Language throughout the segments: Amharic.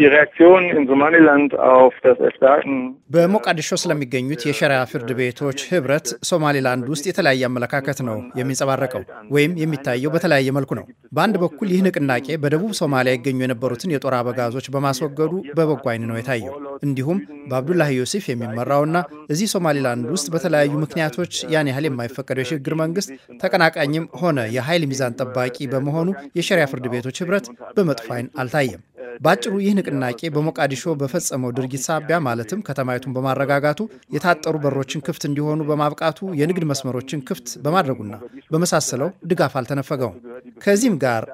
Die Reaktion in Somaliland auf das Erstarken በሞቃዲሾ ስለሚገኙት የሸሪዓ ፍርድ ቤቶች ህብረት ሶማሊላንድ ውስጥ የተለያየ አመለካከት ነው የሚንጸባረቀው ወይም የሚታየው በተለያየ መልኩ ነው። በአንድ በኩል ይህ ንቅናቄ በደቡብ ሶማሊያ ይገኙ የነበሩትን የጦር አበጋዞች በማስወገዱ በበጎ አይን ነው የታየው። እንዲሁም በአብዱላሂ ዮሴፍ የሚመራውና እዚህ ሶማሊላንድ ውስጥ በተለያዩ ምክንያቶች ያን ያህል የማይፈቀደው የሽግግር መንግስት ተቀናቃኝም ሆነ የኃይል ሚዛን ጠባቂ በመሆኑ የሸሪዓ ፍርድ ቤቶች ህብረት በመጥፎ አይን አልታየም። ባጭሩ ይህ ንቅናቄ በሞቃዲሾ በፈጸመው ድርጊት ሳቢያ ማለትም ከተማይቱን በማረጋጋቱ የታጠሩ በሮችን ክፍት እንዲሆኑ በማብቃቱ የንግድ መስመሮችን ክፍት በማድረጉና በመሳሰለው ድጋፍ አልተነፈገውም። ከዚህም ጋር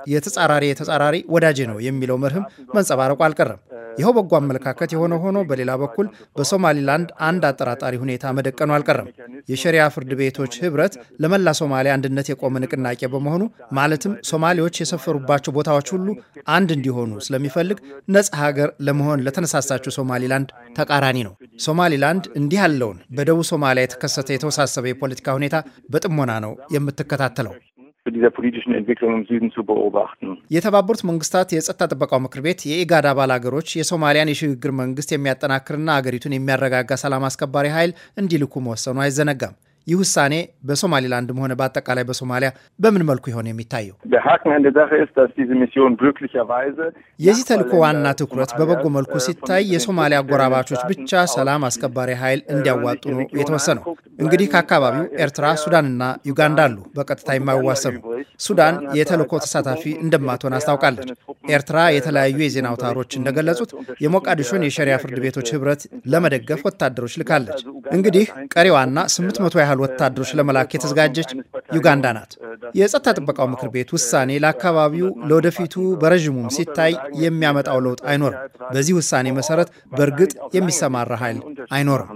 የተጻራሪ ወዳጄ ነው የሚለው መርህም መንጸባረቁ አልቀረም። ይኸው በጎ አመለካከት የሆነ ሆኖ በሌላ በኩል በሶማሊላንድ አንድ አጠራጣሪ ሁኔታ መደቀኑ አልቀረም። የሸሪዓ ፍርድ ቤቶች ህብረት ለመላ ሶማሊያ አንድነት የቆመ ንቅናቄ በመሆኑ ማለትም ሶማሌዎች የሰፈሩባቸው ቦታዎች ሁሉ አንድ እንዲሆኑ ስለሚፈልግ ነጻ ሀገር ለመሆን ለተነሳሳችው ሶማሊላንድ ተቃራኒ ነው። ሶማሊላንድ እንዲህ ያለውን በደቡብ ሶማሊያ የተከሰተ የተወሳሰበ የፖለቲካ ሁኔታ በጥሞና ነው የምትከታተለው። dieser politischen Entwicklung im Süden zu beobachten. የተባበሩት መንግስታት የጸጥታ ጥበቃው ምክር ቤት የኢጋድ አባል ሀገሮች የሶማሊያን የሽግግር መንግስት የሚያጠናክርና ሀገሪቱን የሚያረጋጋ ሰላም አስከባሪ ኃይል እንዲልኩ መወሰኑ አይዘነጋም። ይህ ውሳኔ በሶማሊላንድም ሆነ በአጠቃላይ በሶማሊያ በምን መልኩ ይሆን የሚታየው? Der Haken an der Sache ist, dass diese Mission glücklicherweise የዚህ ተልዕኮ ዋና ትኩረት በበጎ መልኩ ሲታይ የሶማሊያ አጎራባቾች ብቻ ሰላም አስከባሪ ኃይል እንዲያዋጡ ነው የተወሰነው። እንግዲህ ከአካባቢው ኤርትራ፣ ሱዳንና ዩጋንዳ አሉ በቀጥታ የማይዋሰኑ። ሱዳን የተልዕኮ ተሳታፊ እንደማትሆን አስታውቃለች። ኤርትራ የተለያዩ የዜና አውታሮች እንደገለጹት የሞቃዲሾን የሸሪዓ ፍርድ ቤቶች ህብረት ለመደገፍ ወታደሮች ልካለች። እንግዲህ ቀሪዋና 800 ያህል ወታደሮች ለመላክ የተዘጋጀች ዩጋንዳ ናት። የጸጥታ ጥበቃው ምክር ቤት ውሳኔ ለአካባቢው ለወደፊቱ በረዥሙም ሲታይ የሚያመጣው ለውጥ አይኖርም። በዚህ ውሳኔ መሰረት በእርግጥ የሚሰማራ ኃይል አይኖርም።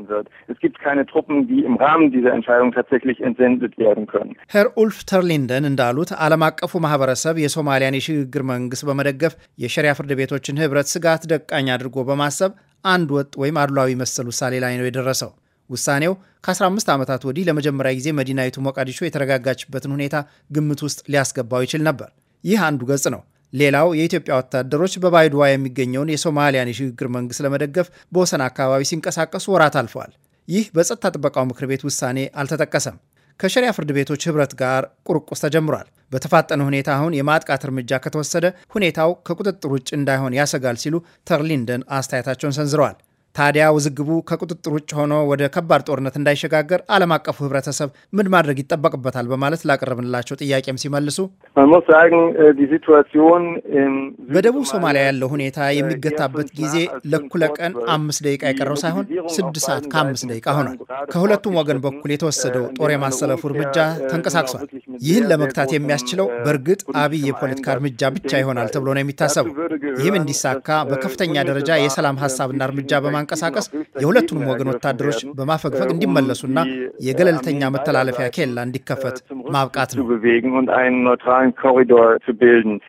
ሄር ኡልፍ ተርሊንደን እንዳሉት ዓለም አቀፉ ማህበረሰብ የሶማሊያን የሽግግር መንግስት በመደገፍ የሸሪዓ ፍርድ ቤቶችን ህብረት ስጋት ደቃኝ አድርጎ በማሰብ አንድ ወጥ ወይም አድሏዊ መሰል ውሳኔ ላይ ነው የደረሰው። ውሳኔው ከ15 ዓመታት ወዲህ ለመጀመሪያ ጊዜ መዲናይቱ ሞቃዲሾ የተረጋጋችበትን ሁኔታ ግምት ውስጥ ሊያስገባው ይችል ነበር። ይህ አንዱ ገጽ ነው። ሌላው የኢትዮጵያ ወታደሮች በባይዶዋ የሚገኘውን የሶማሊያን የሽግግር መንግስት ለመደገፍ በወሰን አካባቢ ሲንቀሳቀሱ ወራት አልፈዋል። ይህ በጸጥታ ጥበቃው ምክር ቤት ውሳኔ አልተጠቀሰም። ከሸሪዓ ፍርድ ቤቶች ህብረት ጋር ቁርቁስ ተጀምሯል። በተፋጠነ ሁኔታ አሁን የማጥቃት እርምጃ ከተወሰደ ሁኔታው ከቁጥጥር ውጭ እንዳይሆን ያሰጋል ሲሉ ተርሊንደን አስተያየታቸውን ሰንዝረዋል። ታዲያ ውዝግቡ ከቁጥጥር ውጭ ሆኖ ወደ ከባድ ጦርነት እንዳይሸጋገር ዓለም አቀፉ ህብረተሰብ ምን ማድረግ ይጠበቅበታል በማለት ላቀረብንላቸው ጥያቄም ሲመልሱ በደቡብ ሶማሊያ ያለው ሁኔታ የሚገታበት ጊዜ ለእኩለ ቀን 5 ደቂቃ የቀረው ሳይሆን 6 ሰዓት ከ5 ደቂቃ ሆኗል። ከሁለቱም ወገን በኩል የተወሰደው ጦር የማሰለፉ እርምጃ ተንቀሳቅሷል። ይህን ለመግታት የሚያስችለው በእርግጥ አብይ የፖለቲካ እርምጃ ብቻ ይሆናል ተብሎ ነው የሚታሰበው። ይህም እንዲሳካ በከፍተኛ ደረጃ የሰላም ሀሳብና እርምጃ በማንቀሳቀስ የሁለቱንም ወገን ወታደሮች በማፈግፈግ እንዲመለሱና የገለልተኛ መተላለፊያ ኬላ እንዲከፈት ማብቃት ነው።